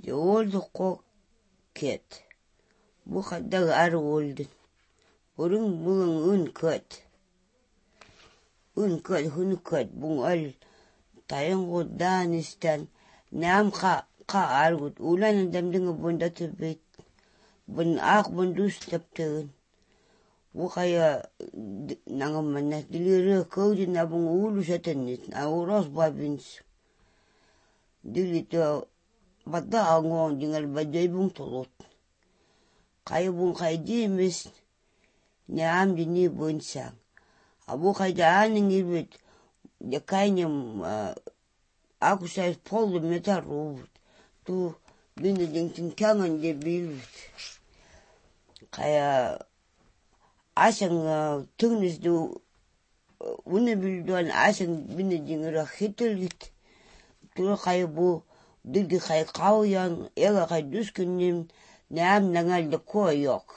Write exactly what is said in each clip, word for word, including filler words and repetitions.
the old cat. Buka dag ar old. Burung burung uncut. Uncut, uncut, bung al. Tayang go danistan. Nam ka ka argut. Ulan dam dinga bunda to bit. Bun ak bundus tapten. Bukaya nangamana dilira kodi na bung ulu satanit. Na uros babins. Dilito bata angon dingal bajay bung tolot. Kaya bung kay dimis. Niam di ni bunsang. Abu kay daaning ibit. Ya kanyam aku say polo meta robot. Tu biniding tingkangan de bilbit. Kaya asang tungnis du unabilduan asang biniding rakhitelgit. Tu kaya bu dilgi kay kawyang ega kay duskunim niam nangal de koyok.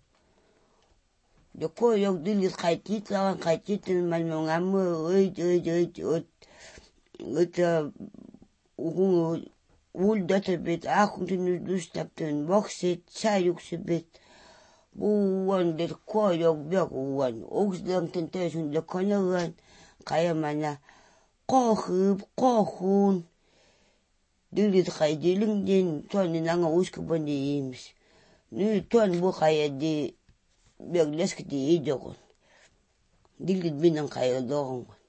De koyok dilgi kay titlawan kay titil malmungamu oit oit oit oit oit oit ul databit akung tinu dustapten boxit sayuk sibit buwan de koyok bek uwan oxdang tentation de konagan kaya mana kohub kohun dilgi kay diling din tuan nanga uskubandi ims ni tuan bu kaya di bek lesk di ijogon dilgi binang kaya dong